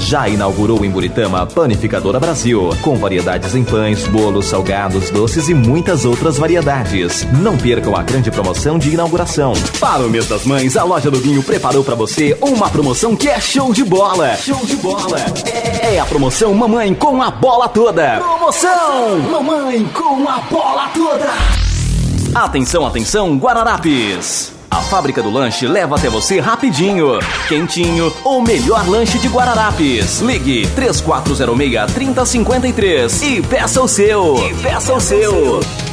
Já inaugurou em Buritama a Panificadora Brasil, com variedades em pães, bolos, salgados, doces e muitas outras variedades. Não percam a grande promoção de inauguração. Para o mês das mães, a Loja do Vinho preparou para você uma promoção que é show de bola. Show de bola. É a promoção Mamãe com a Bola Toda. Promoção Mamãe com a Bola Toda. Atenção, atenção, Guararapes. A fábrica do lanche leva até você rapidinho, quentinho, o melhor lanche de Guararapes. Ligue 3406-3053 e peça o seu.